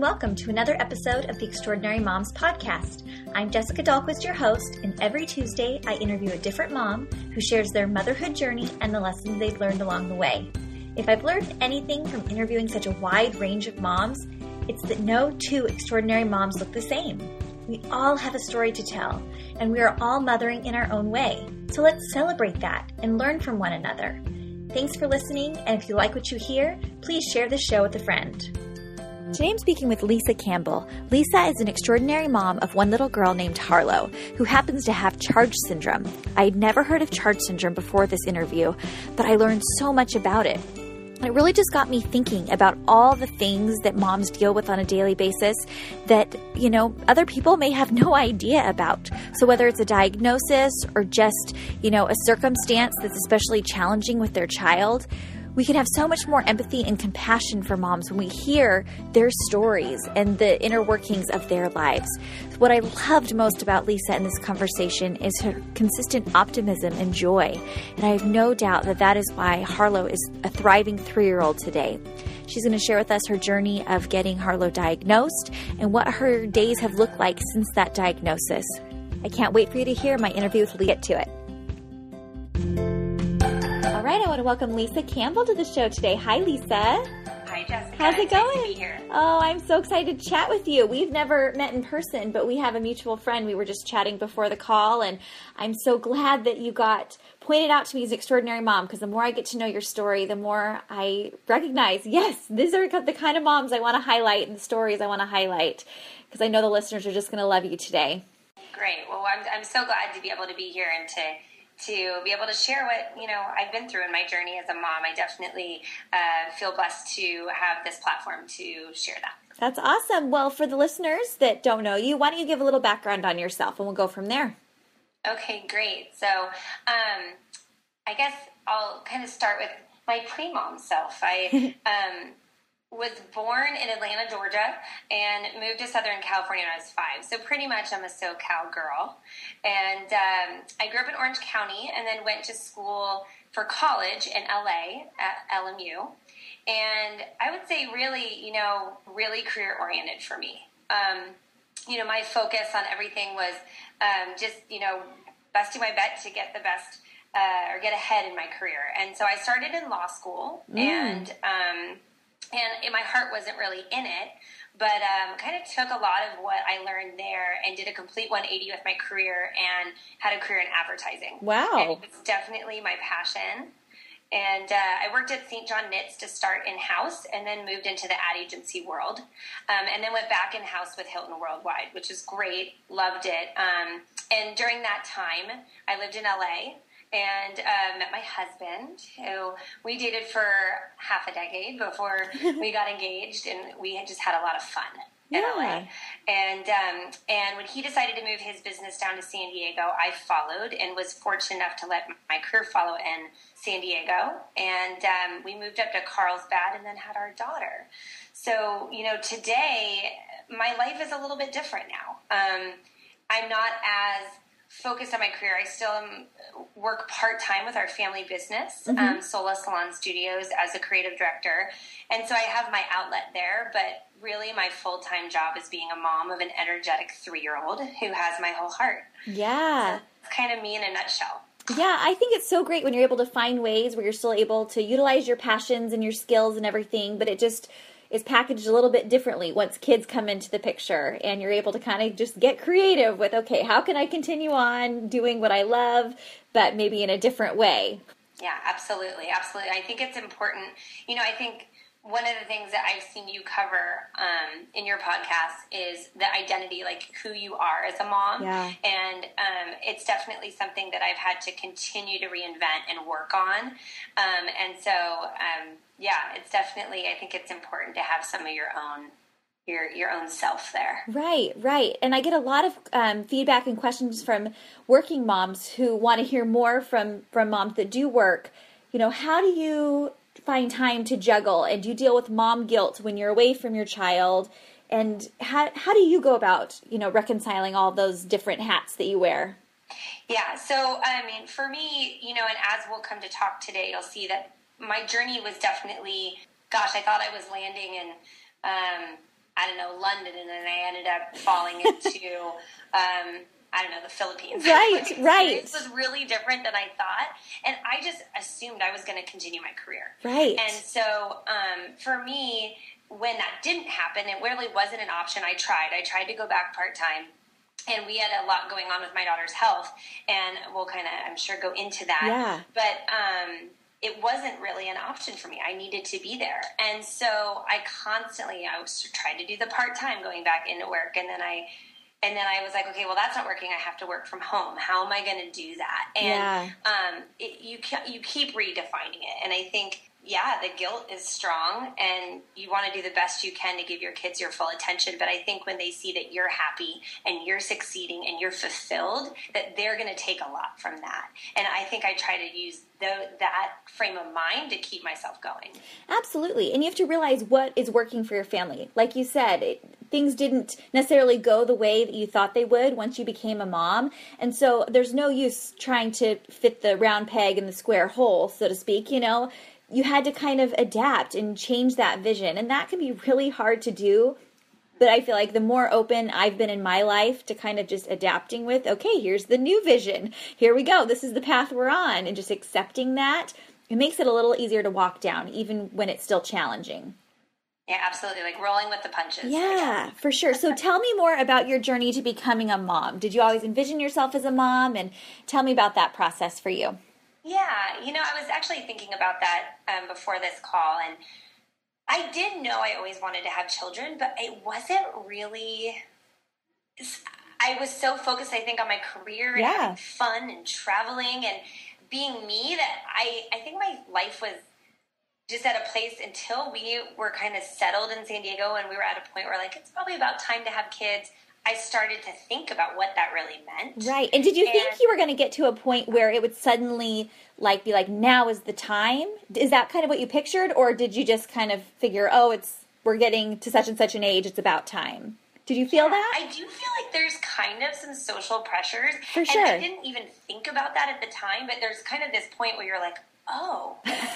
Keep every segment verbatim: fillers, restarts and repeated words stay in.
welcome to another episode of the Extraordinary Moms Podcast. I'm Jessica Dahlquist, your host, and every Tuesday I interview a different mom who shares their motherhood journey and the lessons they've learned along the way. If I've learned anything from interviewing such a wide range of moms, it's that no two extraordinary moms look the same. We all have a story to tell, and we are all mothering in our own way. So let's celebrate that and learn from one another. Thanks for listening, and if you like what you hear, please share the show with a friend. Today I'm speaking with Lisa Campbell. Lisa is an extraordinary mom of one little girl named Harlow, who happens to have CHARGE syndrome. I had never heard of CHARGE syndrome before this interview, but I learned so much about it. It really just got me thinking about all the things that moms deal with on a daily basis that, you know, other people may have no idea about. So whether it's a diagnosis or just, you know, a circumstance that's especially challenging with their child, we can have so much more empathy and compassion for moms when we hear their stories and the inner workings of their lives. What I loved most about Lisa in this conversation is her consistent optimism and joy. And I have no doubt that that is why Harlow is a thriving three-year-old today. She's going to share with us her journey of getting Harlow diagnosed and what her days have looked like since that diagnosis. I can't wait for you to hear my interview with Lisa. Get to it. All right, I want to welcome Lisa Campbell to the show today. Hi, Lisa. Hi, Jessica. How's it it's going? Nice to be here. Oh, I'm so excited to chat with you. We've never met in person, but we have a mutual friend. We were just chatting before the call, and I'm so glad that you got pointed out to me as an extraordinary mom, because the more I get to know your story, the more I recognize, yes, these are the kind of moms I want to highlight and the stories I want to highlight, because I know the listeners are just going to love you today. Great. Well, I'm, I'm so glad to be able to be here and to to be able to share what, you know, I've been through in my journey as a mom. I definitely uh, feel blessed to have this platform to share that. That's awesome. Well, for the listeners that don't know you, why don't you give a little background on yourself and we'll go from there. Okay, great. So um, I guess I'll kind of start with my pre-mom self. I um, was born in Atlanta, Georgia, and moved to Southern California when I was five. So pretty much I'm a SoCal girl. And um, I grew up in Orange County and then went to school for college in L A at L M U. And I would say really, you know, really career-oriented for me. Um, you know, my focus on everything was um, just, you know, busting my butt to get the best uh, or get ahead in my career. And so I started in law school mm. and um And my heart wasn't really in it, but um, kind of took a lot of what I learned there and did a complete one eighty with my career and had a career in advertising. Wow. And it was definitely my passion. And uh, I worked at Saint John Knits to start in-house and then moved into the ad agency world. Um, and then went back in-house with Hilton Worldwide, which is great. Loved it. Um, and during that time, I lived in L A and uh, met my husband, who we dated for half a decade before we got engaged, and we had just had a lot of fun in yeah. L A. And um, and when he decided to move his business down to San Diego, I followed and was fortunate enough to let my career follow in San Diego. And um, we moved up to Carlsbad and then had our daughter. So, you know, today my life is a little bit different now. Um, I'm not as focused on my career. I still am, work part-time with our family business, mm-hmm. um, Sola Salon Studios, as a creative director. And so I have my outlet there, but really my full-time job is being a mom of an energetic three-year-old who has my whole heart. Yeah. So that's kind of me in a nutshell. Yeah, I think it's so great when you're able to find ways where you're still able to utilize your passions and your skills and everything, but it just is packaged a little bit differently once kids come into the picture, and you're able to kind of just get creative with, okay, how can I continue on doing what I love, but maybe in a different way? Yeah, absolutely. Absolutely. I think it's important. You know, I think one of the things that I've seen you cover um, in your podcast is the identity, like who you are as a mom. Yeah. And um, it's definitely something that I've had to continue to reinvent and work on. Um, and so, um, yeah, it's definitely, I think it's important to have some of your own your your own self there. Right, right. And I get a lot of um, feedback and questions from working moms who want to hear more from, from moms that do work. You know, how do you find time to juggle, and do you deal with mom guilt when you're away from your child? And how how do you go about, you know, reconciling all those different hats that you wear? Yeah, so, I mean, for me, you know, and as we'll come to talk today, you'll see that my journey was definitely, gosh, I thought I was landing and um, I don't know, London, and then I ended up falling into, um, I don't know, the Philippines. Right, right. It was really different than I thought, and I just assumed I was going to continue my career. Right. And so um, for me, when that didn't happen, it really wasn't an option. I tried. I tried to go back part-time. And we had a lot going on with my daughter's health, and we'll kind of, I'm sure, go into that. Yeah. But um, it wasn't really an option for me. I needed to be there. And so I constantly, I was trying to do the part-time, going back into work. And then I, and then I was like, okay, well, that's not working. I have to work from home. How am I going to do that? And yeah. um, it, you, you keep redefining it. And I think, yeah, the guilt is strong, and you want to do the best you can to give your kids your full attention. But I think when they see that you're happy and you're succeeding and you're fulfilled, that they're going to take a lot from that. And I think I try to use the, that frame of mind to keep myself going. Absolutely. And you have to realize what is working for your family. Like you said, it, things didn't necessarily go the way that you thought they would once you became a mom. And so there's no use trying to fit the round peg in the square hole, so to speak, you know. You had to kind of adapt and change that vision. And that can be really hard to do. But I feel like the more open I've been in my life to kind of just adapting with, okay, here's the new vision. Here we go. This is the path we're on. And just accepting that, it makes it a little easier to walk down, even when it's still challenging. Yeah, absolutely. Like rolling with the punches. Yeah, for sure. So tell me more about your journey to becoming a mom. Did you always envision yourself as a mom? And tell me about that process for you. Yeah, you know, I was actually thinking about that um, before this call, and I did know I always wanted to have children, but it wasn't really, I was so focused, I think, on my career and yeah. having fun and traveling and being me that I, I think my life was just at a place until we were kind of settled in San Diego and we were at a point where, like, it's probably about time to have kids. I started to think about what that really meant. Right. And did you and, think you were going to get to a point where it would suddenly like be like, now is the time? Is that kind of what you pictured? Or did you just kind of figure, oh, it's we're getting to such and such an age, it's about time? Did you feel yeah, that? I do feel like there's kind of some social pressures. For sure. And I didn't even think about that at the time, but there's kind of this point where you're like, oh,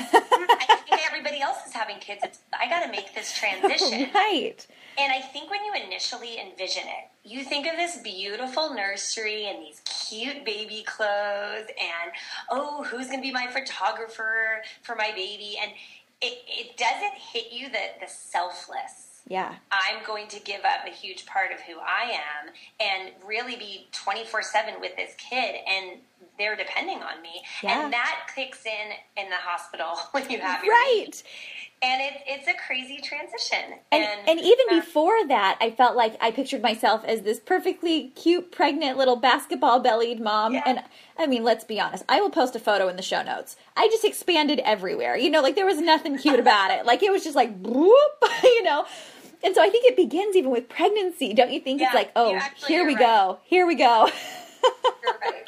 I think everybody else is having kids. It's, I got to make this transition. Right. And I think when you initially envision it, you think of this beautiful nursery and these cute baby clothes and, oh, who's going to be my photographer for my baby? And it, it doesn't hit you that the selfless. Yeah. I'm going to give up a huge part of who I am and really be twenty-four seven with this kid, and they're depending on me. Yeah. And that kicks in in the hospital when you have your right. baby. And it, it's a crazy transition. And, and, and even uh, before that, I felt like I pictured myself as this perfectly cute, pregnant little basketball-bellied mom. Yeah. And, I mean, let's be honest. I will post a photo in the show notes. I just expanded everywhere. You know, like there was nothing cute about it. Like it was just like, whoop, you know. And so I think it begins even with pregnancy. Don't you think? Yeah, it's like, oh, actually, here we right. go. Here we go. You're right.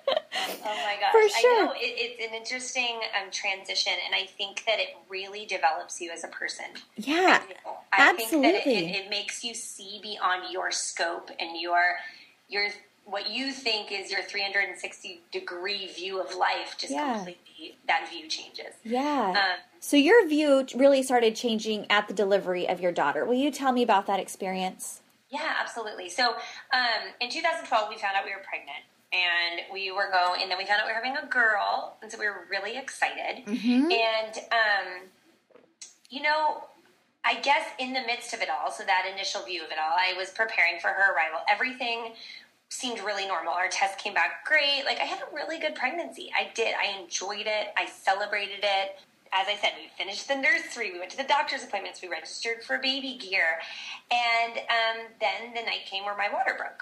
Oh my gosh. For sure. I know. It, it's an interesting um, transition, and I think that it really develops you as a person. Yeah, I, I absolutely. think that it, it, it makes you see beyond your scope and your your what you think is your three hundred sixty degree view of life. Just yeah. completely, that view changes. Yeah. Um, so your view really started changing at the delivery of your daughter. Will you tell me about that experience? Yeah, absolutely. So um, in two thousand twelve, we found out we were pregnant. And we were going, and then we found out we were having a girl, and so we were really excited. Mm-hmm. And, um, you know, I guess in the midst of it all, so that initial view of it all, I was preparing for her arrival. Everything seemed really normal. Our test came back great. Like, I had a really good pregnancy. I did. I enjoyed it. I celebrated it. As I said, we finished the nursery. We went to the doctor's appointments. We registered for baby gear. And um, then the night came where my water broke.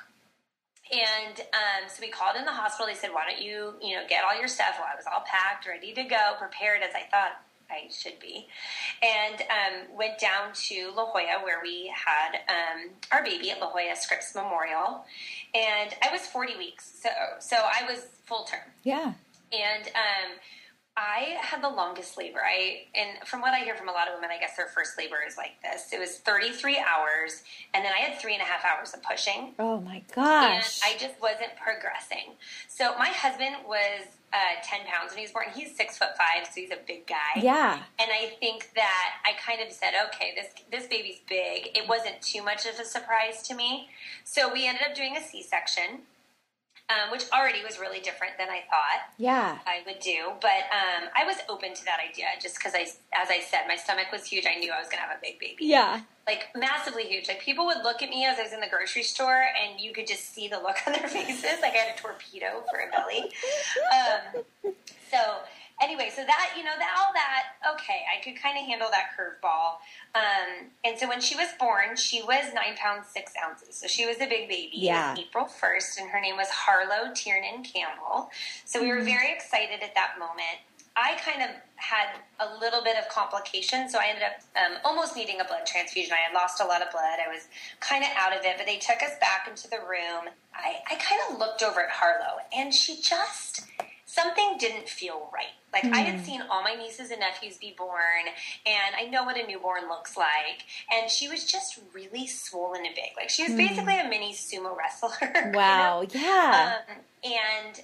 And um, so we called in the hospital. They said, why don't you, you know, get all your stuff. Well, I was all packed, ready to go, prepared as I thought I should be. And um, went down to La Jolla where we had um, our baby at La Jolla Scripps Memorial. And I was forty weeks. So, so I was full term. Yeah. And um, I had the longest labor. I and from what I hear from a lot of women, I guess their first labor is like this. It was thirty-three hours, and then I had three and a half hours of pushing. Oh my gosh! And I just wasn't progressing. So my husband was uh, ten pounds when he was born. He's six foot five, so he's a big guy. Yeah. And I think that I kind of said, okay, this this baby's big. It wasn't too much of a surprise to me. So we ended up doing a C-section. Um, which already was really different than I thought yeah. I would do. But um, I was open to that idea just because, I, as I said, my stomach was huge. I knew I was going to have a big baby. Yeah. Like, massively huge. Like, people would look at me as I was in the grocery store, and you could just see the look on their faces. Like, I had a torpedo for a belly. Um, so... Anyway, so that, you know, that, all that, okay, I could kind of handle that curveball. Um, and so when she was born, she was nine pounds, six ounces. So she was a big baby. Yeah. It was April first, and her name was Harlow Tiernan Campbell. So we were very excited at that moment. I kind of had a little bit of complication, so I ended up um, almost needing a blood transfusion. I had lost a lot of blood. I was kind of out of it, but they took us back into the room. I, I kind of looked over at Harlow, and she just... something didn't feel right. Like, mm. I had seen all my nieces and nephews be born, and I know what a newborn looks like. And she was just really swollen and big. Like, she was mm. basically a mini sumo wrestler. Wow, you know? Yeah. Um, and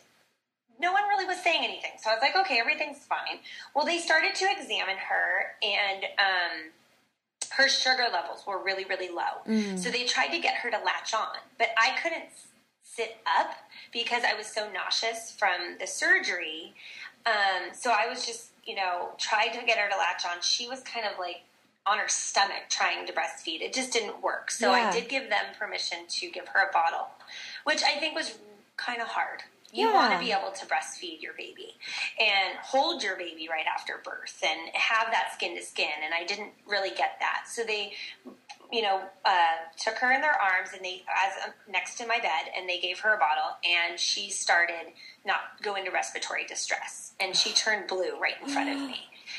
no one really was saying anything. So I was like, okay, everything's fine. Well, they started to examine her, and um, her sugar levels were really, really low. Mm. So they tried to get her to latch on. But I couldn't sit up because I was so nauseous from the surgery. Um, so I was just, you know, trying to get her to latch on. She was kind of like on her stomach trying to breastfeed. It just didn't work. So yeah. I did give them permission to give her a bottle, which I think was kind of hard. You yeah. want to be able to breastfeed your baby and hold your baby right after birth and have that skin to skin. And I didn't really get that. So they, you know, uh, took her in their arms and they, as uh, next to my bed, and they gave her a bottle, and she started not go into respiratory distress, and she turned blue right in front of me.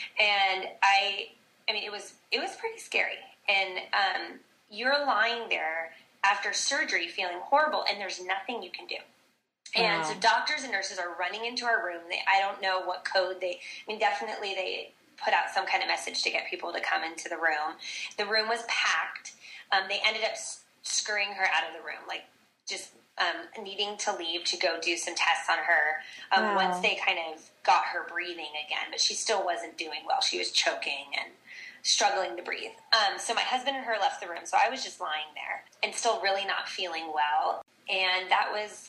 And I, I mean, it was, it was pretty scary. And, um, you're lying there after surgery feeling horrible, and there's nothing you can do. And wow. so doctors and nurses are running into our room. They, I don't know what code they, I mean, definitely they put out some kind of message to get people to come into the room. The room was packed. Um, they ended up scurrying her out of the room, like just um, needing to leave to go do some tests on her um, wow. once they kind of got her breathing again. But she still wasn't doing well. She was choking and struggling to breathe. Um, so my husband and her left the room. So I was just lying there and still really not feeling well. And that was...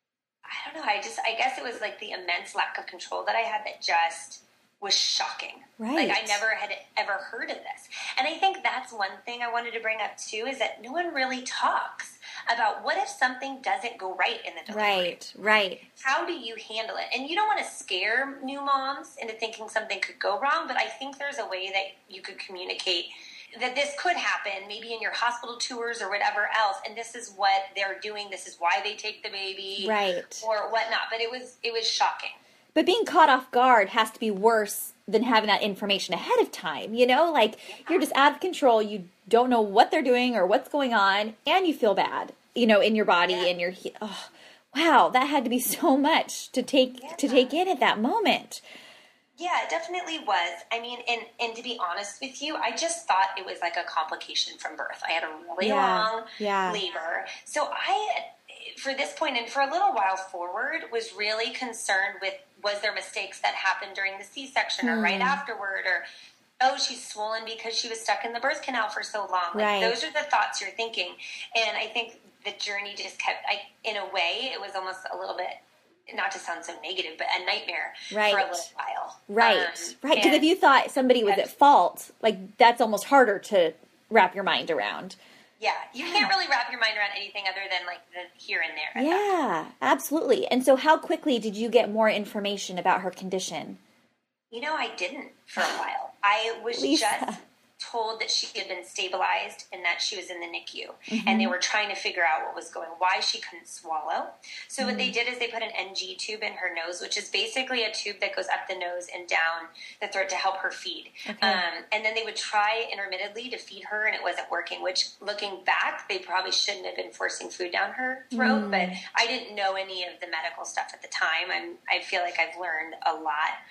I don't know. I just, I guess it was like the immense lack of control that I had that just was shocking. Right. Like I never had ever heard of this. And I think that's one thing I wanted to bring up too, is that no one really talks about what if something doesn't go right in the delivery. Right, right. How do you handle it? And you don't want to scare new moms into thinking something could go wrong, but I think there's a way that you could communicate that this could happen, maybe in your hospital tours or whatever else, and this is what they're doing, this is why they take the baby, right, or whatnot. But it was it was shocking. But being caught off guard has to be worse than having that information ahead of time, you know? Like, yeah. you're just out of control, you don't know what they're doing or what's going on, and you feel bad, you know, in your body, yeah. and your, oh, wow, that had to be so much to take yeah. to take in at that moment. Yeah, it definitely was. I mean, and, and to be honest with you, I just thought it was like a complication from birth. I had a really yeah, long yeah. labor. So I, for this point and for a little while forward, was really concerned with, was there mistakes that happened during the C-section or mm. right afterward, or, oh, she's swollen because she was stuck in the birth canal for so long. Like, right. those are the thoughts you're thinking. And I think the journey just kept, I, in a way, it was almost a little bit, not to sound so negative, but a nightmare right. for a little while. Right, um, right. Because if you thought somebody was at fault, like, that's almost harder to wrap your mind around. Yeah, you can't really wrap your mind around anything other than, like, the here and there. Yeah, absolutely. And so how quickly did you get more information about her condition? You know, I didn't for a while. I was Lisa. just told that she had been stabilized and that she was in the N I C U. Mm-hmm. And they were trying to figure out what was going, why she couldn't swallow. So mm-hmm. what they did is they put an N G tube in her nose, which is basically a tube that goes up the nose and down the throat to help her feed. Okay. Um, and then they would try intermittently to feed her, and it wasn't working, which, looking back, they probably shouldn't have been forcing food down her throat. Mm. But I didn't know any of the medical stuff at the time. I'm, I feel like I've learned a lot.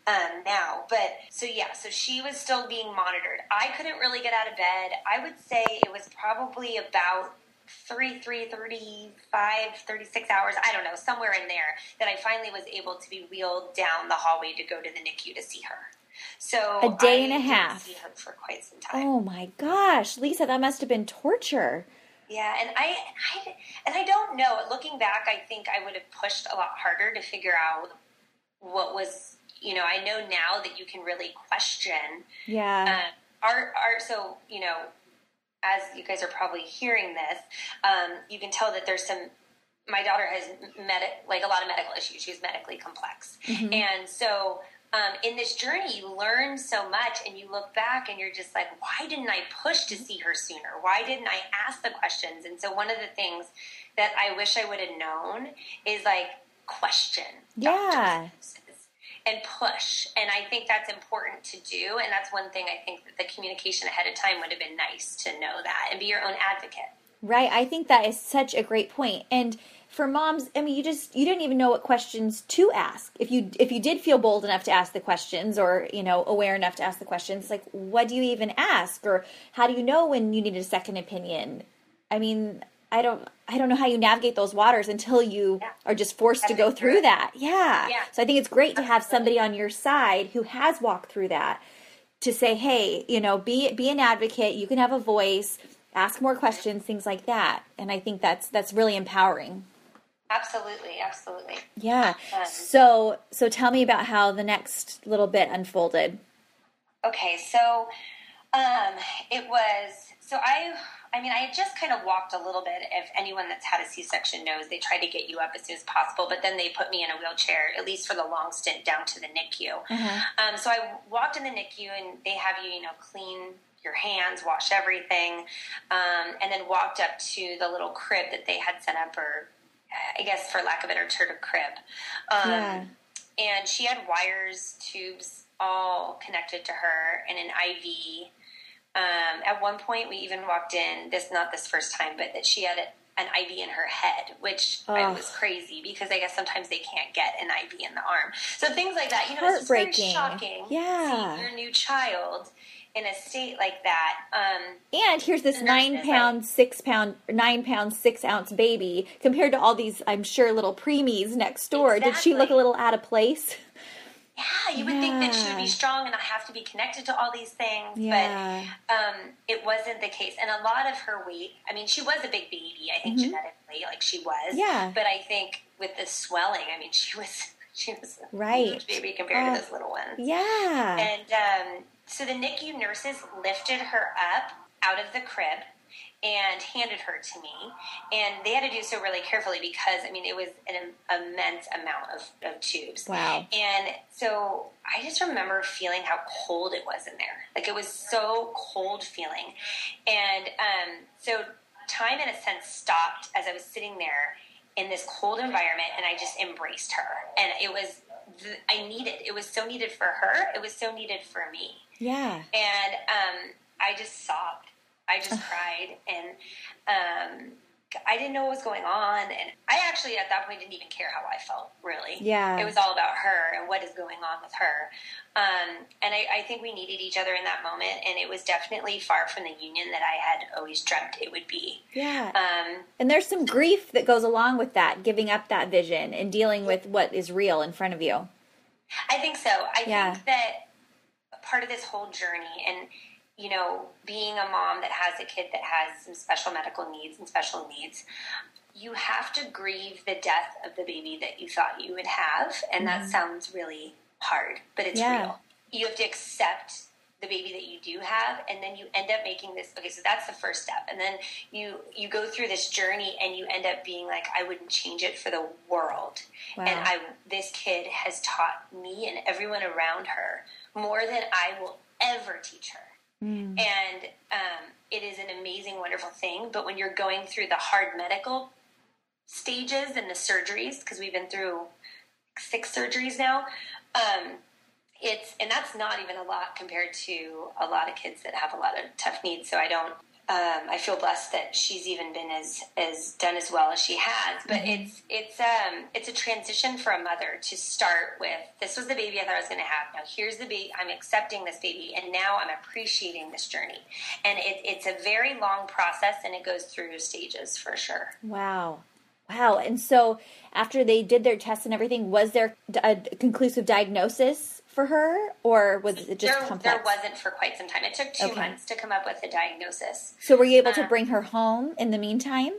um, now. But so, yeah, so she was still being monitored. I couldn't really get out of bed. I would say it was probably about thirty-three, thirty-five, thirty-six hours, I don't know, somewhere in there, that I finally was able to be wheeled down the hallway to go to the N I C U to see her. So a day I and a half. Didn't see her for quite some time. Oh my gosh, Lisa, that must have been torture. Yeah, and I, I, and I don't know. Looking back, I think I would have pushed a lot harder to figure out what was, you know, I know now that you can really question. Yeah. Uh, our, our, so, you know, as you guys are probably hearing this, um, you can tell that there's some, my daughter has med- like a lot of medical issues. She's medically complex. Mm-hmm. And so um, in this journey, you learn so much, and you look back and you're just like, why didn't I push to see her sooner? Why didn't I ask the questions? And so one of the things that I wish I would have known is like question. Yeah. And push. And I think that's important to do. And that's one thing I think that the communication ahead of time would have been nice to know that and be your own advocate. Right. I think that is such a great point. And for moms, I mean, you just, you didn't even know what questions to ask. If you, if you did feel bold enough to ask the questions, or, you know, aware enough to ask the questions, like, what do you even ask? Or how do you know when you need a second opinion? I mean, I don't, I don't know how you navigate those waters until you yeah. are just forced to go through that. Yeah. yeah. So I think it's great to have somebody on your side who has walked through that to say, hey, you know, be, be an advocate. You can have a voice, ask more questions, things like that. And I think that's, that's really empowering. Absolutely. Absolutely. Yeah. Um, so, so tell me about how the next little bit unfolded. Okay. So, um, it was, so I, I mean, I had just kind of walked a little bit. If anyone that's had a C-section knows, they try to get you up as soon as possible, but then they put me in a wheelchair, at least for the long stint, down to the N I C U. Mm-hmm. Um, so I walked in the N I C U, and they have you, you know, clean your hands, wash everything, um, and then walked up to the little crib that they had set up, or I guess for lack of a better term, a crib. Um, yeah. And she had wires, tubes, all connected to her, and an I V. Um, at one point, we even walked in, this not this first time, but that she had a, an I V in her head, which oh. I was crazy, because I guess sometimes they can't get an I V in the arm. So things like that, you know, it's very shocking yeah. seeing your new child in a state like that. Um, and here's this nine pound, like, six pound, nine pound, six ounce baby compared to all these, I'm sure, little preemies next door. Exactly. Did she look a little out of place? Yeah, you would yeah. think that she would be strong and not have to be connected to all these things, yeah. but um, it wasn't the case. And a lot of her weight, I mean, she was a big baby, I think, mm-hmm. genetically, like she was. Yeah. But I think with the swelling, I mean, she was she was a right. huge baby compared uh, to this little one. Yeah. And um, so the N I C U nurses lifted her up out of the crib and handed her to me, and they had to do so really carefully because, I mean, it was an immense amount of, of tubes. Wow. And so I just remember feeling how cold it was in there. Like, it was so cold feeling. And um, so time, in a sense, stopped as I was sitting there in this cold environment, and I just embraced her. And it was, I needed, it was so needed for her. It was so needed for me. Yeah. And um, I just sobbed. I just cried, and um, I didn't know what was going on, and I actually, at that point, didn't even care how I felt, really. Yeah. It was all about her and what is going on with her. Um, and I, I think we needed each other in that moment, and it was definitely far from the union that I had always dreamt it would be. Yeah. Um, and there's some grief that goes along with that, giving up that vision and dealing with what is real in front of you. I think so. I yeah. think that part of this whole journey, and you know, being a mom that has a kid that has some special medical needs and special needs, you have to grieve the death of the baby that you thought you would have. And mm-hmm. that sounds really hard, but it's yeah. real. You have to accept the baby that you do have, and then you end up making this, okay, so that's the first step. And then you, you go through this journey, and you end up being like, I wouldn't change it for the world. Wow. And I, this kid has taught me and everyone around her more than I will ever teach her. Mm. And um, it is an amazing, wonderful thing. But when you're going through the hard medical stages and the surgeries, because we've been through six surgeries now, um, it's and that's not even a lot compared to a lot of kids that have a lot of tough needs. So I don't Um, I feel blessed that she's even been as, as done as well as she has. But mm-hmm. it's it's um it's a transition for a mother to start with, this was the baby I thought I was going to have. Now here's the baby. I'm accepting this baby, and now I'm appreciating this journey. And it, it's a very long process, and it goes through stages for sure. Wow. Wow. And so after they did their tests and everything, was there a conclusive diagnosis for her, or was it just there, complex? There wasn't for quite some time. It took two okay. months to come up with a diagnosis. So were you able um, to bring her home in the meantime?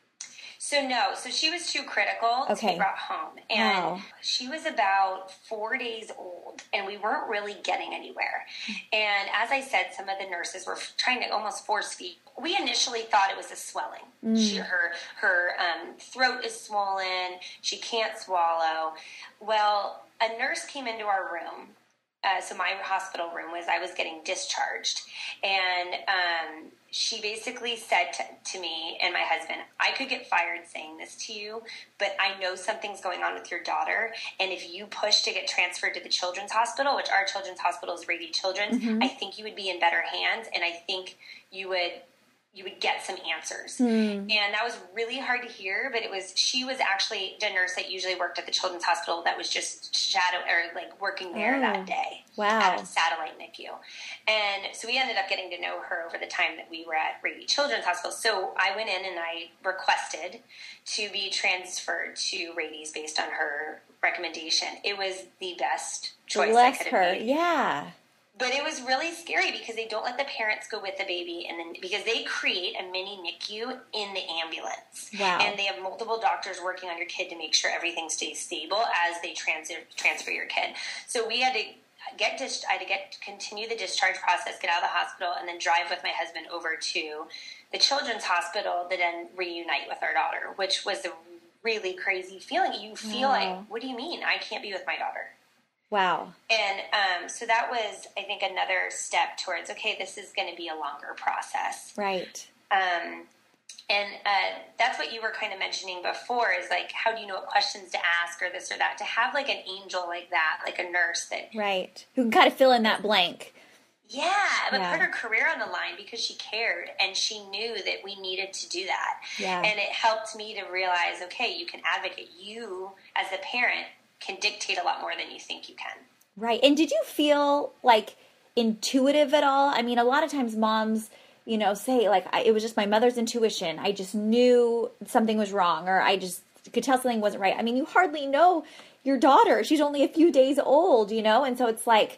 So no. So she was too critical okay. to be brought home. And wow. she was about four days old, and we weren't really getting anywhere. And as I said, some of the nurses were trying to almost force feed. We initially thought it was a swelling. Mm. She, her her um, throat is swollen. She can't swallow. Well, a nurse came into our room. Uh, so my hospital room was, I was getting discharged. And um, she basically said to, to me and my husband, I could get fired saying this to you, but I know something's going on with your daughter. And if you push to get transferred to the children's hospital, which our children's hospital is Rady Children's, mm-hmm. I think you would be in better hands. And I think you would... you would get some answers. Mm. And that was really hard to hear, but it was, she was actually the nurse that usually worked at the children's hospital that was just shadow or like working there oh. that day. Wow. At a satellite N I C U. And so we ended up getting to know her over the time that we were at Rady Children's Hospital. So I went in and I requested to be transferred to Rady's based on her recommendation. It was the best choice Bless I could have her. made. Yeah. But it was really scary because they don't let the parents go with the baby, and then because they create a mini N I C U in the ambulance. Wow. And they have multiple doctors working on your kid to make sure everything stays stable as they trans- transfer your kid. So we had to get dis- I had to get continue the discharge process, get out of the hospital, and then drive with my husband over to the children's hospital to then reunite with our daughter, which was a really crazy feeling. You feel wow. like, what do you mean I can't be with my daughter? Wow. And um, so that was, I think, another step towards, okay, this is going to be a longer process. Right. Um, and uh, that's what you were kind of mentioning before is like, how do you know what questions to ask or this or that? To have like an angel like that, like a nurse that... Right. Who can kind of fill in that blank. Yeah, but yeah. put her career on the line because she cared and she knew that we needed to do that. Yeah. And it helped me to realize, okay, you can advocate. You, as a parent, can dictate a lot more than you think you can. Right. And did you feel like intuitive at all? I mean, a lot of times moms, you know, say like, I, it was just my mother's intuition. I just knew something was wrong, or I just could tell something wasn't right. I mean, you hardly know your daughter. She's only a few days old, you know? And so it's like,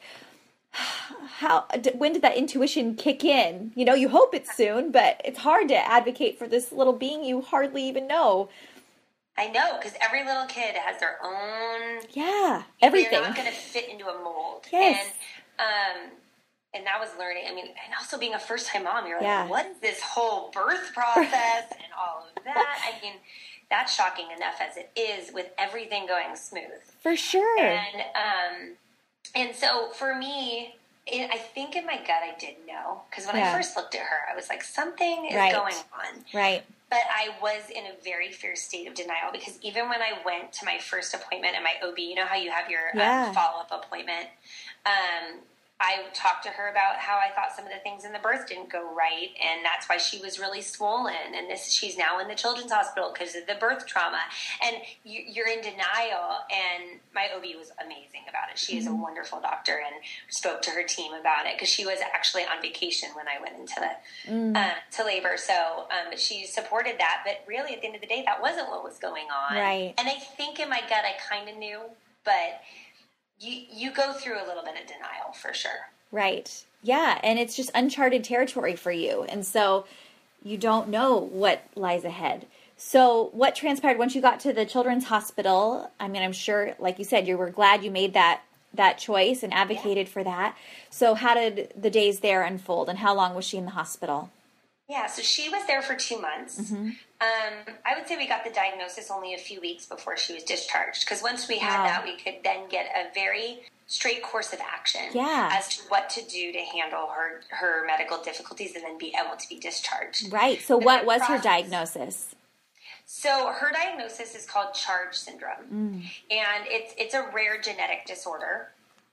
how, when did that intuition kick in? You know, you hope it's soon, but it's hard to advocate for this little being you hardly even know. I know, because every little kid has their own... Yeah, everything. They're not going to fit into a mold. Yes. And, um, and that was learning. I mean, and also being a first-time mom, you're like, yeah. what is this whole birth process and all of that? I mean, that's shocking enough as it is with everything going smooth. For sure. And, um, and so for me... It, I think in my gut I did know, because when yeah. I first looked at her, I was like, something is right. going on. Right. But I was in a very fierce state of denial, because even when I went to my first appointment at my O B, you know how you have your yeah. um, follow-up appointment, um, I talked to her about how I thought some of the things in the birth didn't go right, and that's why she was really swollen, and this she's now in the children's hospital because of the birth trauma. And you, you're in denial, and my O B was amazing about it. She is mm-hmm. a wonderful doctor, and spoke to her team about it because she was actually on vacation when I went into the mm. um, to labor. So um, she supported that, but really at the end of the day, that wasn't what was going on. Right. And I think in my gut, I kind of knew, but. You you go through a little bit of denial for sure. Right. Yeah, and it's just uncharted territory for you. And so you don't know what lies ahead. So what transpired once you got to the children's hospital? I mean, I'm sure, like you said, you were glad you made that, that choice and advocated yeah. for that. So how did the days there unfold, and how long was she in the hospital? Yeah, so she was there for two months. Mm-hmm. Um, I would say we got the diagnosis only a few weeks before she was discharged, because once we had wow. that, we could then get a very straight course of action yeah. as to what to do to handle her, her medical difficulties and then be able to be discharged. Right. So and what was process, her diagnosis? So her diagnosis is called Charge syndrome, mm. and it's it's a rare genetic disorder.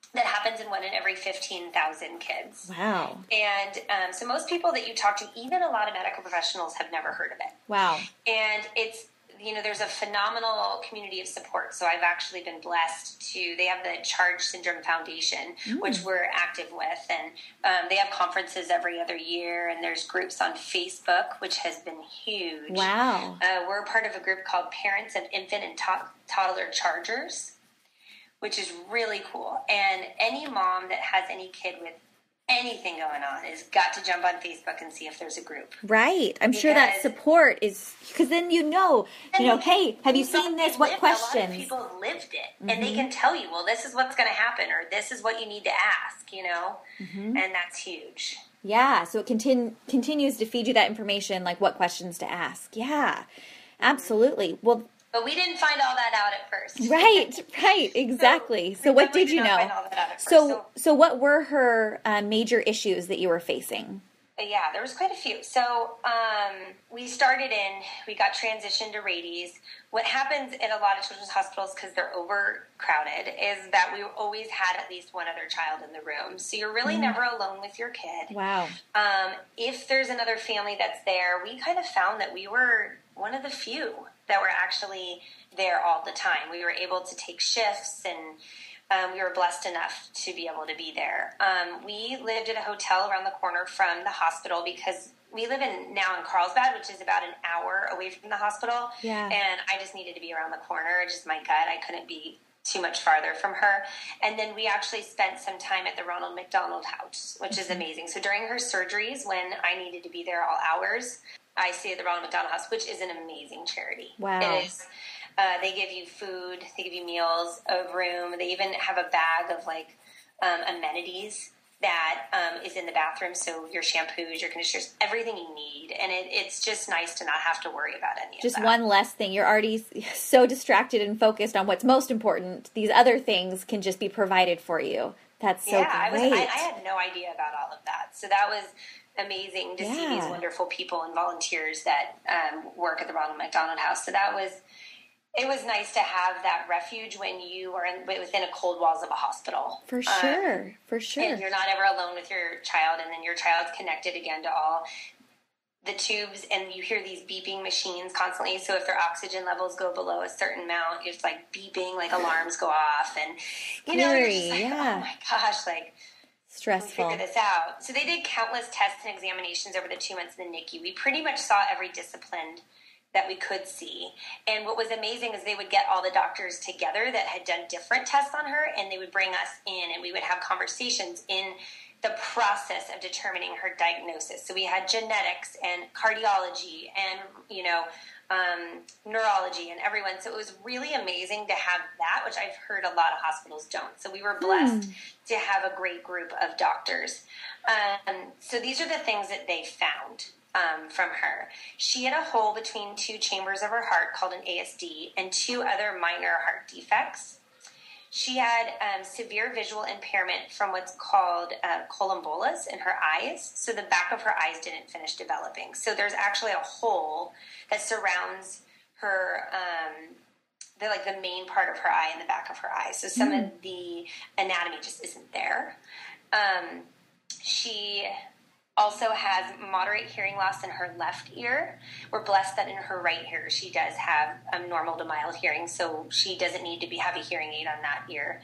that happens in one in every fifteen thousand kids. Wow. And um, so most people that you talk to, even a lot of medical professionals, have never heard of it. Wow. And it's, you know, there's a phenomenal community of support. So I've actually been blessed to, they have the Charge Syndrome Foundation, mm. which we're active with. And um, they have conferences every other year. And there's groups on Facebook, which has been huge. Wow. Uh, we're part of a group called Parents of Infant and to- Toddler Chargers, which is really cool. And any mom that has any kid with anything going on has got to jump on Facebook and see if there's a group. Right. I'm because, sure that support is, because then you know, you know, hey, have you seen this? What questions? A lot of people have lived it, mm-hmm. and they can tell you, well, this is what's going to happen, or this is what you need to ask, you know, mm-hmm. and that's huge. Yeah, so it continu- continues to feed you that information, like what questions to ask. Yeah, absolutely. Well, but we didn't find all that out at first. Right, right, exactly. So, so what did you know? So, so, so what were her uh, major issues that you were facing? Yeah, there was quite a few. So um, we started in, we got transitioned to Rades. What happens at a lot of children's hospitals, because they're overcrowded, is that we always had at least one other child in the room. So you're really mm. never alone with your kid. Wow. Um, if there's another family that's there, we kind of found that we were one of the few that were actually there all the time. We were able to take shifts, and um, we were blessed enough to be able to be there. Um, we lived at a hotel around the corner from the hospital because we live in now in Carlsbad, which is about an hour away from the hospital. Yeah. And I just needed to be around the corner. Just my gut. I couldn't be too much farther from her. And then we actually spent some time at the Ronald McDonald House, which is amazing. So during her surgeries, when I needed to be there all hours, I stayed at the Ronald McDonald House, which is an amazing charity. Wow. It is. Uh, they give you food, they give you meals, a room. They even have a bag of like um, amenities that um, is in the bathroom. So your shampoos, your conditioners, everything you need. And it, it's just nice to not have to worry about any just of that. Just one less thing. You're already so distracted and focused on what's most important. These other things can just be provided for you. That's so yeah, great. I, was, I, I had no idea about all of that. So that was amazing to yeah. see these wonderful people and volunteers that um, work at the Ronald McDonald House. So that was, it was nice to have that refuge when you are in, within a cold walls of a hospital. For sure, um, for sure. And you're not ever alone with your child, and then your child's connected again to all the tubes, and you hear these beeping machines constantly. So if their oxygen levels go below a certain amount, it's like beeping, like alarms go off, and you know, you're just like, yeah. oh my gosh, like, stressful. We figure this out. So they did countless tests and examinations over the two months in the N I C U. We pretty much saw every discipline that we could see. And what was amazing is they would get all the doctors together that had done different tests on her, and they would bring us in, and we would have conversations in the process of determining her diagnosis. So we had genetics and cardiology and, you know, um, neurology and everyone. So it was really amazing to have that, which I've heard a lot of hospitals don't. So we were blessed mm. to have a great group of doctors. Um, so these are the things that they found um, from her. She had a hole between two chambers of her heart called an A S D and two other minor heart defects. She had um, severe visual impairment from what's called uh, columbolas in her eyes. So the back of her eyes didn't finish developing. So there's actually a hole that surrounds her, um, the, like the main part of her eye in the back of her eye. So some mm. of the anatomy just isn't there. Um, she also has moderate hearing loss in her left ear. We're blessed that in her right ear she does have um, normal to mild hearing, so she doesn't need to be have a hearing aid on that ear.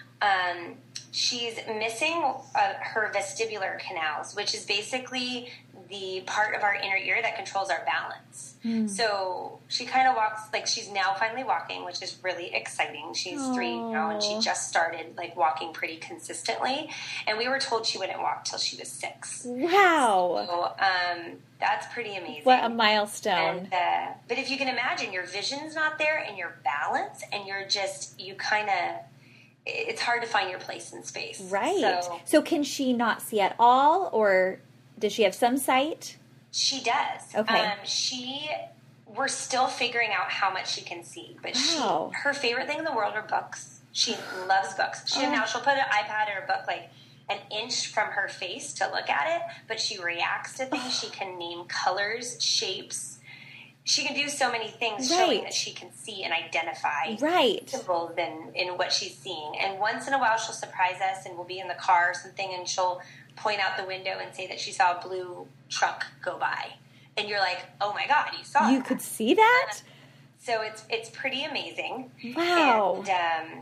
Um, she's missing uh, her vestibular canals, which is basically the part of our inner ear that controls our balance. Mm. So she kind of walks, like she's now finally walking, which is really exciting. She's Aww. three now, and she just started like walking pretty consistently. And we were told she wouldn't walk till she was six. Wow. So um, that's pretty amazing. What a milestone. And, uh, but if you can imagine, your vision's not there and your balance, and you're just, you kind of, it's hard to find your place in space. Right. So, so can she not see at all, or does she have some sight? She does. Okay. Um, she, we're still figuring out how much she can see, but wow. she, her favorite thing in the world are books. She loves books. She oh. now she'll put an iPad or a book like an inch from her face to look at it, but she reacts to things. Oh. She can name colors, shapes. she can do so many things right. showing that she can see and identify right. symbols in, in what she's seeing. And once in a while she'll surprise us and we'll be in the car or something and she'll point out the window and say that she saw a blue truck go by. And you're like, oh my God, you saw You that. could see that? So it's it's pretty amazing. Wow. And, um,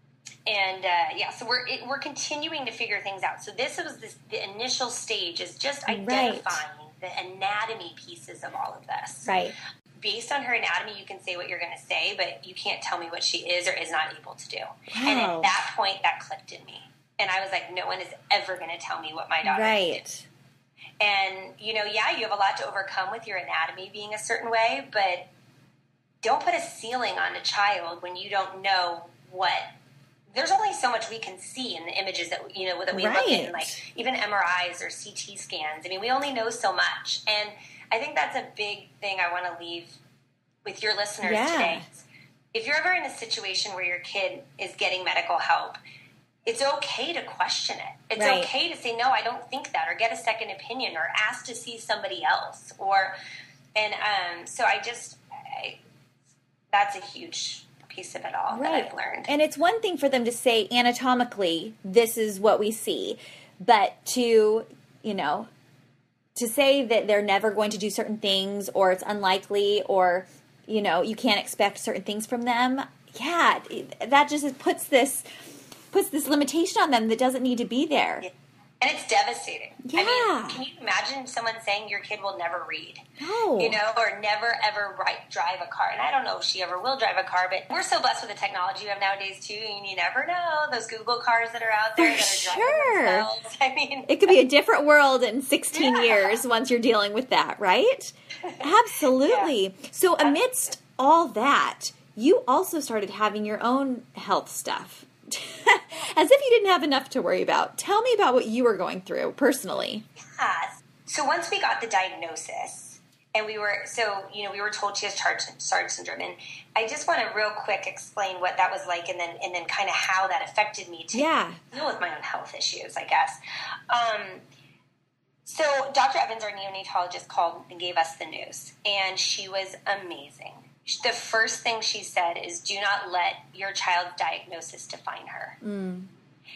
and uh, yeah, so we're it, we're continuing to figure things out. So this was this, the initial stage is just identifying right. the anatomy pieces of all of this. Right. Based on her anatomy, you can say what you're going to say, but you can't tell me what she is or is not able to do. Wow. And at that point, that clicked in me. And I was like, no one is ever going to tell me what my daughter right. can do. And, you know, yeah, you have a lot to overcome with your anatomy being a certain way, but don't put a ceiling on a child when you don't know what. There's only so much we can see in the images that, you know, that we right. look in, like even M R Is or C T scans. I mean, we only know so much. And I think that's a big thing I want to leave with your listeners yeah. today. If you're ever in a situation where your kid is getting medical help, it's okay to question it. It's right. okay to say, no, I don't think that, or get a second opinion, or ask to see somebody else. Or, and um, so I just, I, that's a huge piece of it all right. that I've learned. And it's one thing for them to say anatomically, this is what we see, but to, you know, to say that they're never going to do certain things, or it's unlikely, or, you know, you can't expect certain things from them. Yeah, that just puts this puts this limitation on them that doesn't need to be there. Yeah. And it's devastating. Yeah. I mean, can you imagine someone saying your kid will never read? No. You know, or never, ever write, drive a car. And I don't know if she ever will drive a car, but we're so blessed with the technology we have nowadays, too. And you never know. Those Google cars that are out there For that are driving sure. themselves. I mean, it could be a different world in sixteen yeah. years once you're dealing with that, right? Absolutely. Yeah. So amidst all that, you also started having your own health stuff. As if you didn't have enough to worry about. Tell me about what you were going through personally. Yeah. So once we got the diagnosis, and we were, so, you know, we were told she has Stargardt syndrome, and I just want to real quick explain what that was like, and then and then kind of how that affected me to yeah. deal with my own health issues, I guess. Um, so Doctor Evans, our neonatologist, called and gave us the news, and she was amazing. The first thing she said is, do not let your child's diagnosis define her. Mm.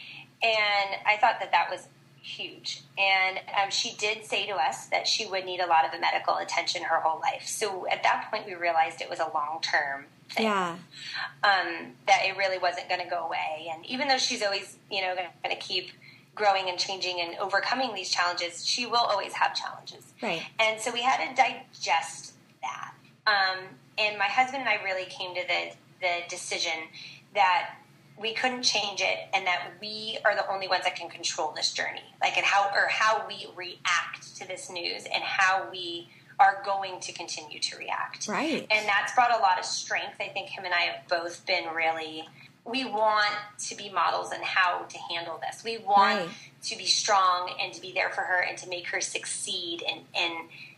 And I thought that that was huge. And um, she did say to us that she would need a lot of medical attention her whole life. So at that point, we realized it was a long-term thing. Yeah. Um, that it really wasn't going to go away. And even though she's always, you know, going to keep growing and changing and overcoming these challenges, she will always have challenges. Right. And so we had to digest that. Um, and my husband and I really came to the, the decision that we couldn't change it, and that we are the only ones that can control this journey, like, and how, or how we react to this news, and how we are going to continue to react. Right. And that's brought a lot of strength. I think him and I have both been really, we want to be models in how to handle this. We want right. to be strong and to be there for her and to make her succeed. And, and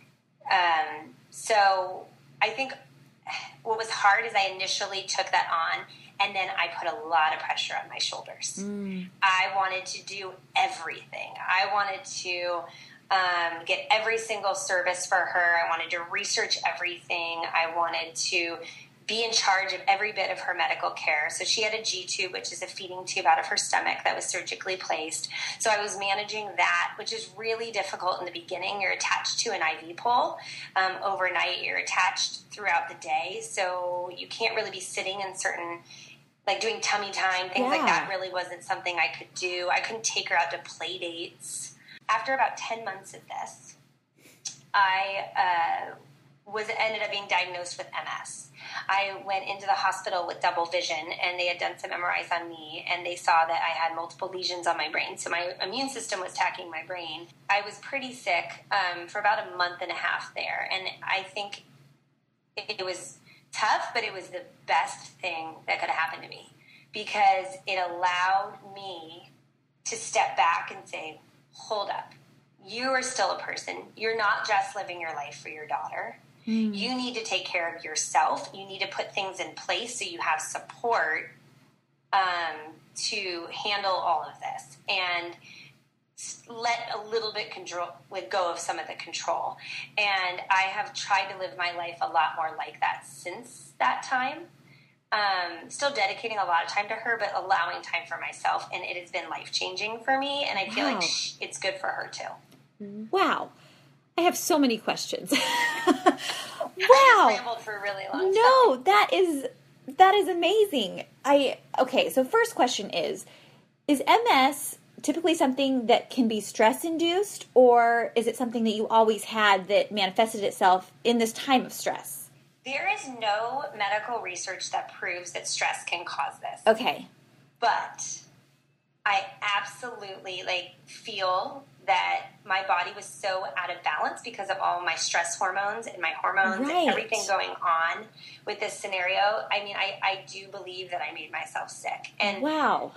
um, so I think what was hard is I initially took that on, and then I put a lot of pressure on my shoulders. Mm. I wanted to do everything. I wanted to um, get every single service for her. I wanted to research everything. I wanted to be in charge of every bit of her medical care. So she had a G-tube, which is a feeding tube out of her stomach that was surgically placed. So I was managing that, which is really difficult in the beginning. You're attached to an I V pole um, overnight. You're attached throughout the day. So you can't really be sitting in certain, like doing tummy time, things yeah. like that really wasn't something I could do. I couldn't take her out to play dates. After about ten months of this, I uh, was ended up being diagnosed with M S. I went into the hospital with double vision, and they had done some M R Is on me, and they saw that I had multiple lesions on my brain. So my immune system was attacking my brain. I was pretty sick um, for about a month and a half there, and I think it, it was tough, but it was the best thing that could have happened to me, because it allowed me to step back and say, hold up, you are still a person. You're not just living your life for your daughter. Mm. You need to take care of yourself. You need to put things in place so you have support um, to handle all of this. And let a little bit control, let go of some of the control. And I have tried to live my life a lot more like that since that time. Um, still dedicating a lot of time to her, but allowing time for myself. And it has been life-changing for me. And I feel Wow. like sh- it's good for her too. Wow. I have so many questions. I Wow. just rambled for a really long time. No, that is that is amazing. I okay, so first question is is M S typically something that can be stress induced, or is it something that you always had that manifested itself in this time of stress? There is no medical research that proves that stress can cause this. Okay. But I absolutely like feel that my body was so out of balance because of all my stress hormones and my hormones Right. and everything going on with this scenario. I mean, I, I do believe that I made myself sick. And Wow.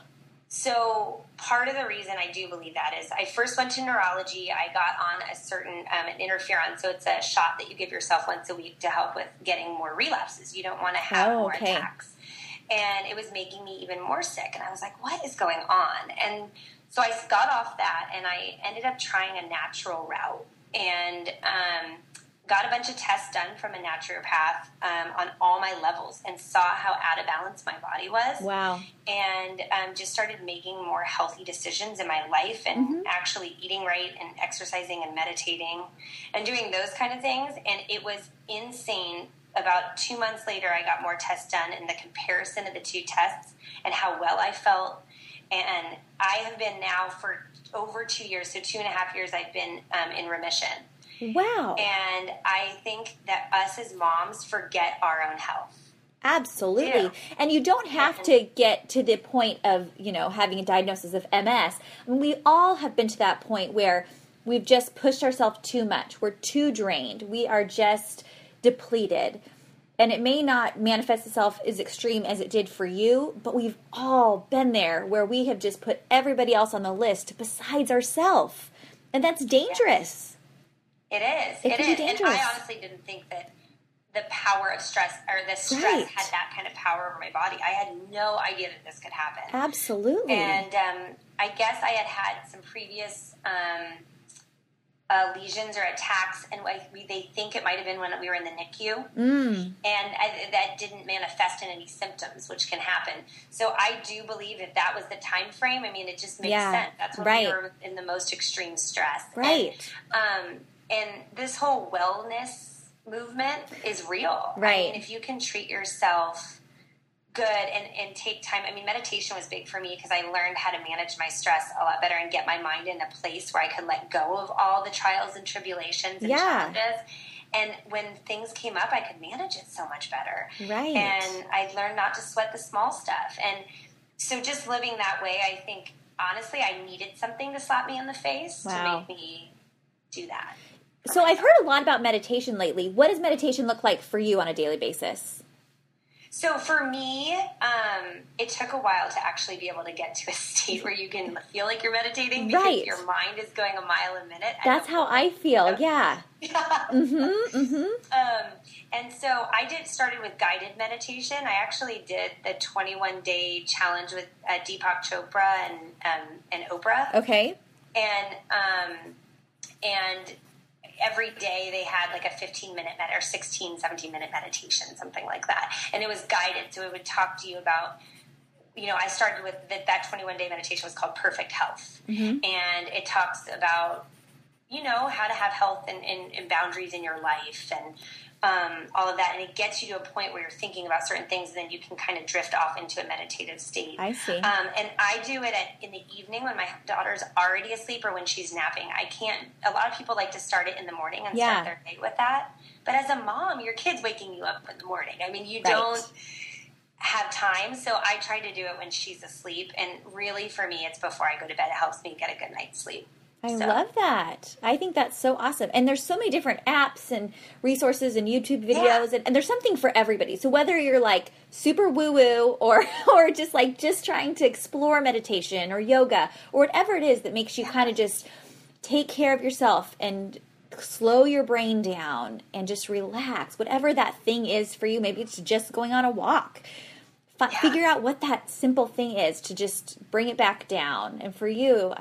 so part of the reason I do believe that is I first went to neurology. I got on a certain um, an interferon. So it's a shot that you give yourself once a week to help with getting more relapses. You don't want to have Oh, more okay. attacks. And it was making me even more sick. And I was like, what is going on? And so I got off that and I ended up trying a natural route and um, got a bunch of tests done from a naturopath um, on all my levels and saw how out of balance my body was. Wow. And um, just started making more healthy decisions in my life and Mm-hmm. actually eating right and exercising and meditating and doing those kind of things. And it was insane. About two months later, I got more tests done, and the comparison of the two tests and how well I felt. And I have been now for over two years, so two and a half years, I've been um, in remission. Wow. And I think that us as moms forget our own health. Absolutely. Yeah. And you don't have to get to the point of, you know, having a diagnosis of M S. I mean, we all have been to that point where we've just pushed ourselves too much. We're too drained. We are just depleted. And it may not manifest itself as extreme as it did for you, but we've all been there where we have just put everybody else on the list besides ourselves. And that's dangerous. It is. It It, can be is. And dangerous. I honestly didn't think that the power of stress or the stress Right. had that kind of power over my body. I had no idea that this could happen. Absolutely. And um, I guess I had had some previous um, uh, lesions or attacks, and I, we, they think it might have been when we were in the N I C U. Mm. And I, that didn't manifest in any symptoms, which can happen. So I do believe if that was the time frame, I mean, it just makes Yeah, sense. That's when right. we were in the most extreme stress. Right. And, um, and this whole wellness movement is real. Right. I mean, if you can treat yourself good and, and take time. I mean, meditation was big for me because I learned how to manage my stress a lot better and get my mind in a place where I could let go of all the trials and tribulations and Yeah. challenges. And when things came up, I could manage it so much better. Right. And I learned not to sweat the small stuff. And so just living that way, I think, honestly, I needed something to slap me in the face Wow. to make me do that. So I've heard a lot about meditation lately. What does meditation look like for you on a daily basis? So for me, um, it took a while to actually be able to get to a state where you can feel like you're meditating because Right. your mind is going a mile a minute. That's how I feel. Yeah. Yeah. Mm-hmm. Mm-hmm. Um, and so I did started with guided meditation. I actually did the twenty-one day challenge with uh, Deepak Chopra and um, and Oprah. Okay. And um, and every day they had like a fifteen minute med- or sixteen, seventeen minute meditation, something like that. And it was guided. So it would talk to you about, you know, I started with the, that twenty-one day meditation was called Perfect Health. Mm-hmm. And it talks about, you know, how to have health and, and, and boundaries in your life and um, all of that. And it gets you to a point where you're thinking about certain things and then you can kind of drift off into a meditative state. I see. Um, and I do it at, in the evening when my daughter's already asleep or when she's napping. I can't, a lot of people like to start it in the morning and Yeah. start their day with that. But as a mom, your kid's waking you up in the morning. I mean, you Right. don't have time. So I try to do it when she's asleep. And really for me, it's before I go to bed. It helps me get a good night's sleep. I So- love that. I think that's so awesome. And there's so many different apps and resources and YouTube videos, Yeah. and, and there's something for everybody. So whether you're like super woo-woo or or just like just trying to explore meditation or yoga or whatever it is that makes you kind of just take care of yourself and slow your brain down and just relax, whatever that thing is for you. Maybe it's just going on a walk. F- Yeah. Figure out what that simple thing is to just bring it back down. And for you, I'm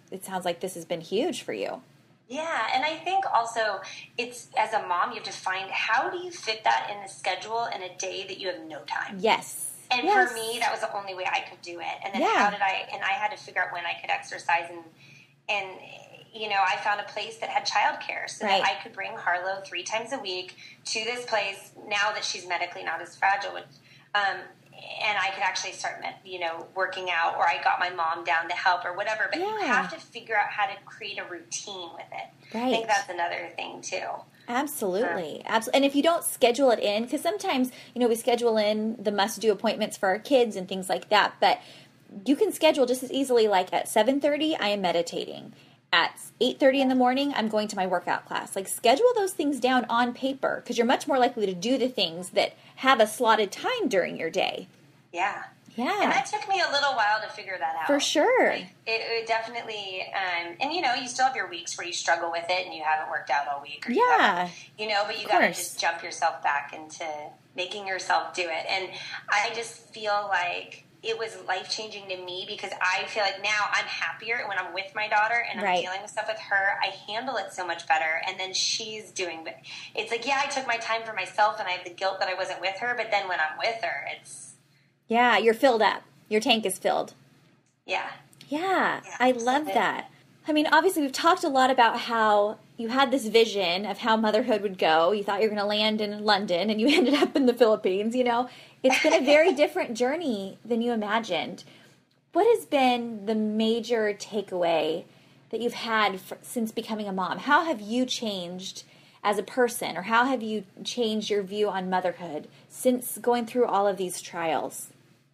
it sounds like this has been huge for you. Yeah, and I think also it's, as a mom, you have to find, how do you fit that in a schedule in a day that you have no time? Yes. And yes. for me, that was the only way I could do it. And then yeah. how did I, and I had to figure out when I could exercise, and, and you know, I found a place that had childcare so right. that I could bring Harlow three times a week to this place now that she's medically not as fragile. Which, um, and I could actually start, you know, working out, or I got my mom down to help or whatever. But yeah. you have to figure out how to create a routine with it. Right. I think that's another thing, too. Absolutely. Um, Absolutely. And if you don't schedule it in, because sometimes, you know, we schedule in the must-do appointments for our kids and things like that, but you can schedule just as easily, like at seven thirty, I am meditating. At eight thirty in the morning, I'm going to my workout class. Like, schedule those things down on paper, because you're much more likely to do the things that have a slotted time during your day. Yeah. Yeah. And that took me a little while to figure that out. For sure. Like, it, it definitely, um, and you know, you still have your weeks where you struggle with it and you haven't worked out all week. Or yeah. You, haven't, you know, but you got to just jump yourself back into making yourself do it. And I just feel like it was life-changing to me, because I feel like now I'm happier when I'm with my daughter and I'm right. dealing with stuff with her. I handle it so much better, and then she's doing it. It's like, yeah, I took my time for myself and I have the guilt that I wasn't with her, but then when I'm with her, it's... Yeah, you're filled up. Your tank is filled. Yeah. Yeah, yeah I love that. I mean, obviously we've talked a lot about how you had this vision of how motherhood would go. You thought you were going to land in London and you ended up in the Philippines, you know. It's been a very different journey than you imagined. What has been the major takeaway that you've had for, since becoming a mom? How have you changed as a person, or how have you changed your view on motherhood since going through all of these trials?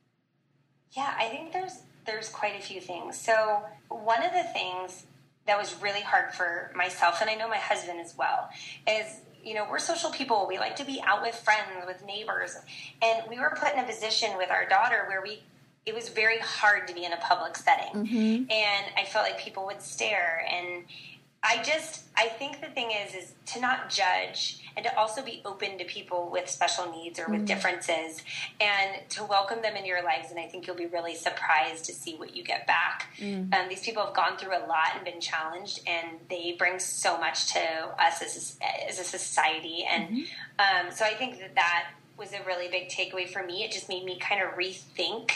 Yeah, I think there's there's quite a few things. So one of the things that was really hard for myself, and I know my husband as well, is, you know, we're social people. We like to be out with friends, with neighbors. And we were put in a position with our daughter where we, it was very hard to be in a public setting. Mm-hmm. And I felt like people would stare. And I just, I think the thing is, is to not judge, and to also be open to people with special needs or with mm-hmm. differences, and to welcome them in your lives. And I think you'll be really surprised to see what you get back. Mm-hmm. Um, these people have gone through a lot and been challenged, and they bring so much to us as a, as a society. And mm-hmm. um, so I think that that was a really big takeaway for me. It just made me kind of rethink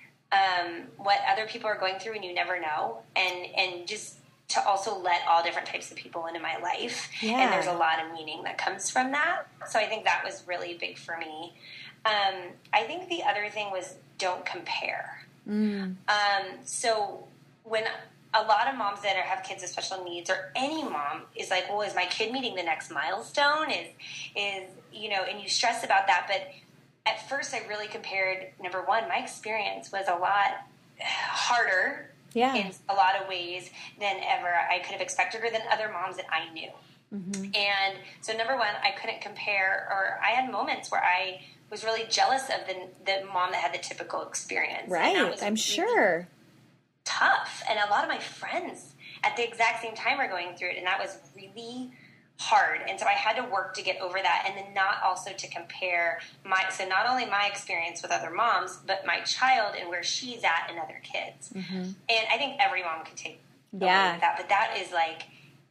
um, what other people are going through, and you never know. And, and just to also let all different types of people into my life. Yeah. And there's a lot of meaning that comes from that. So I think that was really big for me. Um, I think the other thing was, don't compare. Mm. Um, so when a lot of moms that are, have kids with special needs, or any mom is like, well, is my kid meeting the next milestone? Is, is, you know, and you stress about that. But at first I really compared, number one, my experience was a lot harder Yeah. in a lot of ways than ever I could have expected, or than other moms that I knew. Mm-hmm. And so number one, I couldn't compare, or I had moments where I was really jealous of the the mom that had the typical experience. Right, I'm really sure. Tough. And a lot of my friends at the exact same time are going through it, and that was really hard. And so I had to work to get over that, and then not also to compare my, so not only my experience with other moms, but my child and where she's at and other kids. Mm-hmm. And I think every mom can take yeah. that, but that is like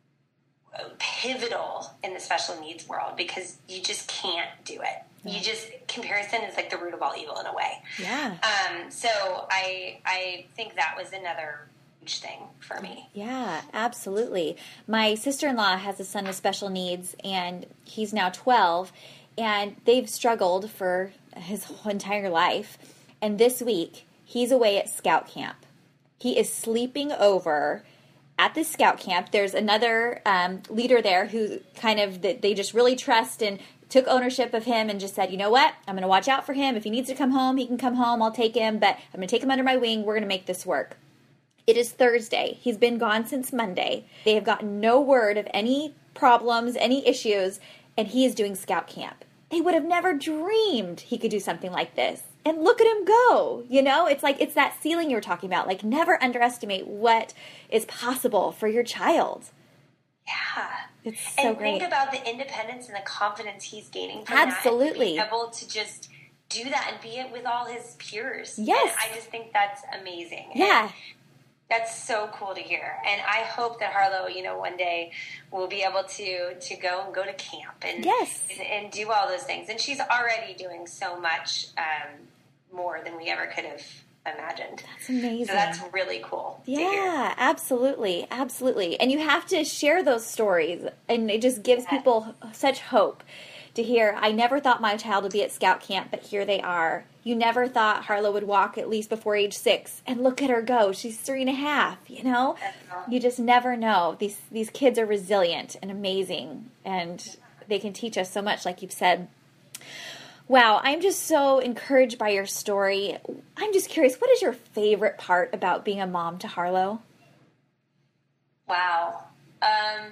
pivotal in the special needs world, because you just can't do it. Yeah. You just, comparison is like the root of all evil in a way. Yeah. Um, so I, I think that was another thing for me. Yeah, absolutely. My sister-in-law has a son with special needs, and he's now twelve, and they've struggled for his whole entire life. And this week, he's away at scout camp. He is sleeping over at this scout camp. There's another um, leader there who kind of, they just really trust and took ownership of him and just said, you know what, I'm going to watch out for him. If he needs to come home, he can come home. I'll take him, but I'm going to take him under my wing. We're going to make this work. It is Thursday. He's been gone since Monday. They have gotten no word of any problems, any issues, and he is doing scout camp. They would have never dreamed he could do something like this. And look at him go. You know, it's like, it's that ceiling you were talking about. Like, never underestimate what is possible for your child. Yeah. It's so and great. And think about the independence and the confidence he's gaining from Absolutely. that. Absolutely. Able to just do that and be it with all his peers. Yes. And I just think that's amazing. Yeah. And That's so cool to hear. And I hope that Harlow, you know, one day will be able to, to go and go to camp and, yes. and, and do all those things. And she's already doing so much um, more than we ever could have imagined. That's amazing. So that's really cool. Yeah, absolutely. Absolutely. And you have to share those stories, and it just gives yeah. people such hope to hear. I never thought my child would be at scout camp, but here they are. You never thought Harlow would walk at least before age six, and look at her go. She's three and a half, you know? You just never know. These these kids are resilient and amazing, and they can teach us so much, like you've said. Wow, I'm just so encouraged by your story. I'm just curious, what is your favorite part about being a mom to Harlow? Wow. Um,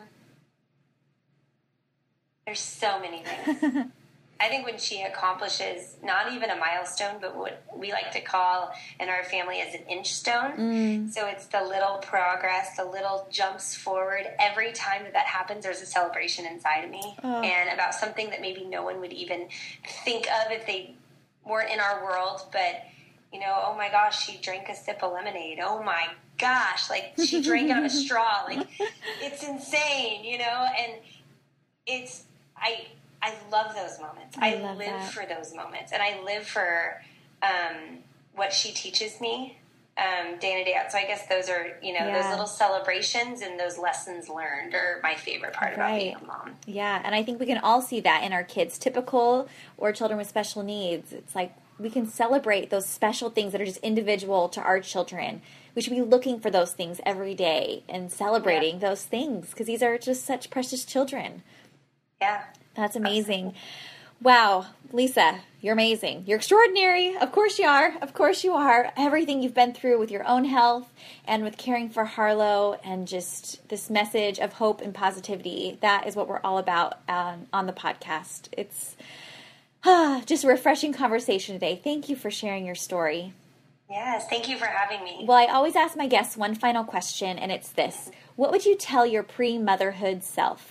there's so many things. I think when she accomplishes not even a milestone, but what we like to call in our family as an inch stone. Mm. So it's the little progress, the little jumps forward. Every time that that happens, there's a celebration inside of me. Oh. And about something that maybe no one would even think of if they weren't in our world. But, you know, oh my gosh, she drank a sip of lemonade. Oh my gosh, like she drank out of a straw. Like, it's insane, you know? And it's, I... I love those moments. I, I live that. for those moments. And I live for um, what she teaches me um, day in and day out. So I guess those are, you know, yeah. those little celebrations and those lessons learned are my favorite part right. about being a mom. Yeah, and I think we can all see that in our kids, typical or children with special needs. It's like we can celebrate those special things that are just individual to our children. We should be looking for those things every day and celebrating yeah. those things because these are just such precious children. Yeah. That's amazing. Wow, Lisa, you're amazing. You're extraordinary. Of course you are. Of course you are. Everything you've been through with your own health and with caring for Harlow and just this message of hope and positivity, that is what we're all about um, on the podcast. It's ah, just a refreshing conversation today. Thank you for sharing your story. Yes, thank you for having me. Well, I always ask my guests one final question, and it's this. What would you tell your pre-motherhood self?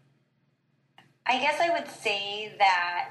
I guess I would say that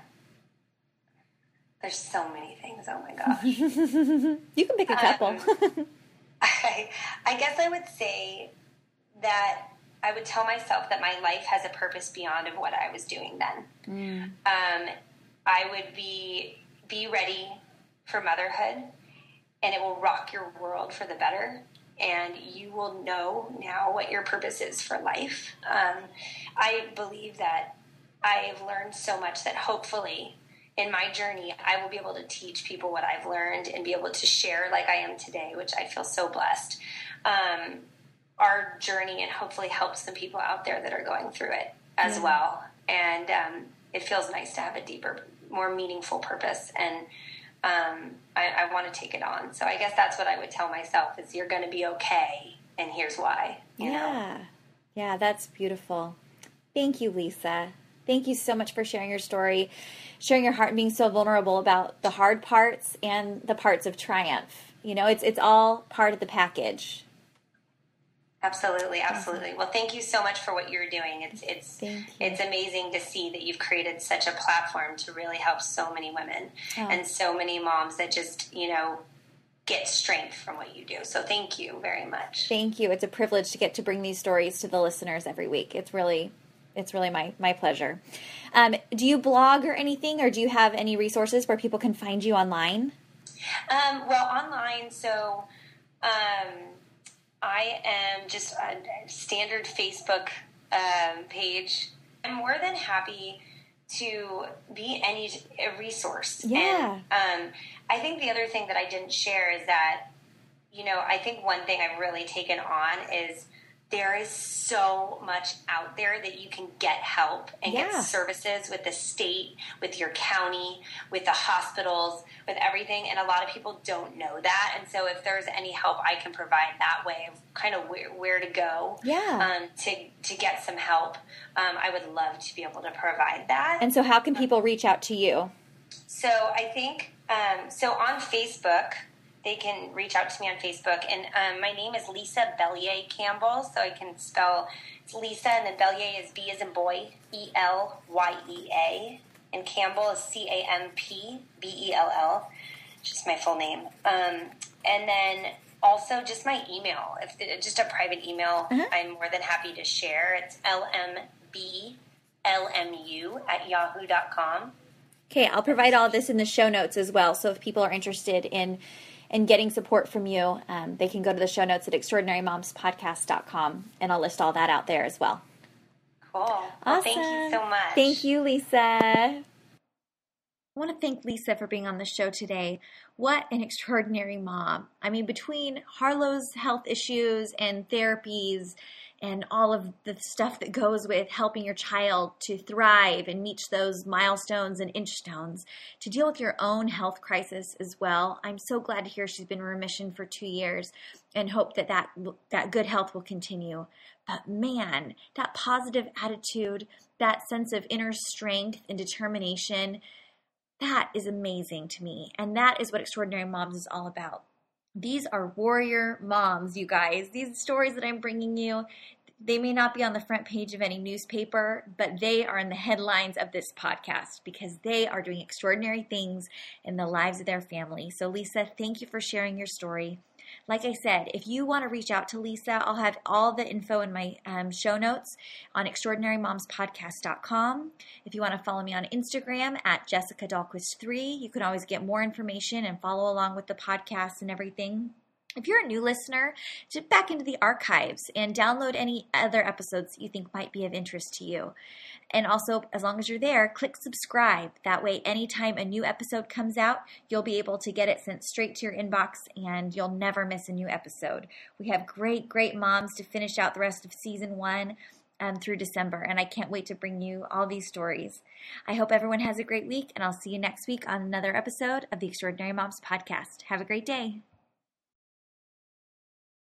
there's so many things. Oh my gosh. You can pick a couple. Um, I, I guess I would say that I would tell myself that my life has a purpose beyond of what I was doing then. Mm. Um, I would be be ready for motherhood, and it will rock your world for the better. And you will know now what your purpose is for life. Um, I believe that I've learned so much that hopefully in my journey, I will be able to teach people what I've learned and be able to share like I am today, which I feel so blessed, um, our journey, and hopefully help some people out there that are going through it as yeah. well. And um, it feels nice to have a deeper, more meaningful purpose. And um, I, I want to take it on. So I guess that's what I would tell myself is you're going to be okay. And here's why. You yeah. know? Yeah, that's beautiful. Thank you, Lisa. Thank you so much for sharing your story, sharing your heart, and being so vulnerable about the hard parts and the parts of triumph. You know, it's it's all part of the package. Absolutely, absolutely. Well, thank you so much for what you're doing. It's it's it's amazing to see that you've created such a platform to really help so many women oh. and so many moms that just, you know, get strength from what you do. So thank you very much. Thank you. It's a privilege to get to bring these stories to the listeners every week. It's really It's really my, my pleasure. Um, do you blog or anything, or do you have any resources where people can find you online? Um, well, online, so um, I am just a standard Facebook um, page. I'm more than happy to be any a resource. Yeah. And um, I think the other thing that I didn't share is that, you know, I think one thing I've really taken on is there is so much out there that you can get help and yeah. get services with the state, with your county, with the hospitals, with everything. And a lot of people don't know that. And so if there's any help I can provide that way of kind of where, where to go yeah. um, to, to get some help, um, I would love to be able to provide that. And so how can people reach out to you? So I think, um, so on Facebook, they can reach out to me on Facebook. And um, my name is Lisa Bellier Campbell, so I can spell, it's Lisa, and then Bellier is B as in boy, E L Y E A, and Campbell is C A M P B E L L, just my full name. Um, and then also just my email, if just a private email, uh-huh. I'm more than happy to share. It's L M B L M U at yahoo dot com. Okay, I'll provide all of this in the show notes as well. So if people are interested in in getting support from you, um, they can go to the show notes at extraordinary moms podcast dot com, and I'll list all that out there as well. Cool. Well, awesome. Thank you so much. Thank you, Lisa. I want to thank Lisa for being on the show today. What an extraordinary mom. I mean, between Harlow's health issues and therapies and all of the stuff that goes with helping your child to thrive and reach those milestones and inchstones, to deal with your own health crisis as well, I'm so glad to hear she's been in remission for two years and hope that that, that good health will continue. But man, that positive attitude, that sense of inner strength and determination, that is amazing to me. And that is what Extraordinary Moms is all about. These are warrior moms, you guys. These stories that I'm bringing you, they may not be on the front page of any newspaper, but they are in the headlines of this podcast because they are doing extraordinary things in the lives of their family. So Lisa, thank you for sharing your story. Like I said, if you want to reach out to Lisa, I'll have all the info in my um, show notes on extraordinary moms podcast dot com. If you want to follow me on Instagram at Jessica Dahlquist three, you can always get more information and follow along with the podcast and everything. If you're a new listener, dip back into the archives and download any other episodes that you think might be of interest to you. And also, as long as you're there, click subscribe. That way, anytime a new episode comes out, you'll be able to get it sent straight to your inbox and you'll never miss a new episode. We have great, great moms to finish out the rest of season one um, through December, and I can't wait to bring you all these stories. I hope everyone has a great week, and I'll see you next week on another episode of the Extraordinary Moms Podcast. Have a great day.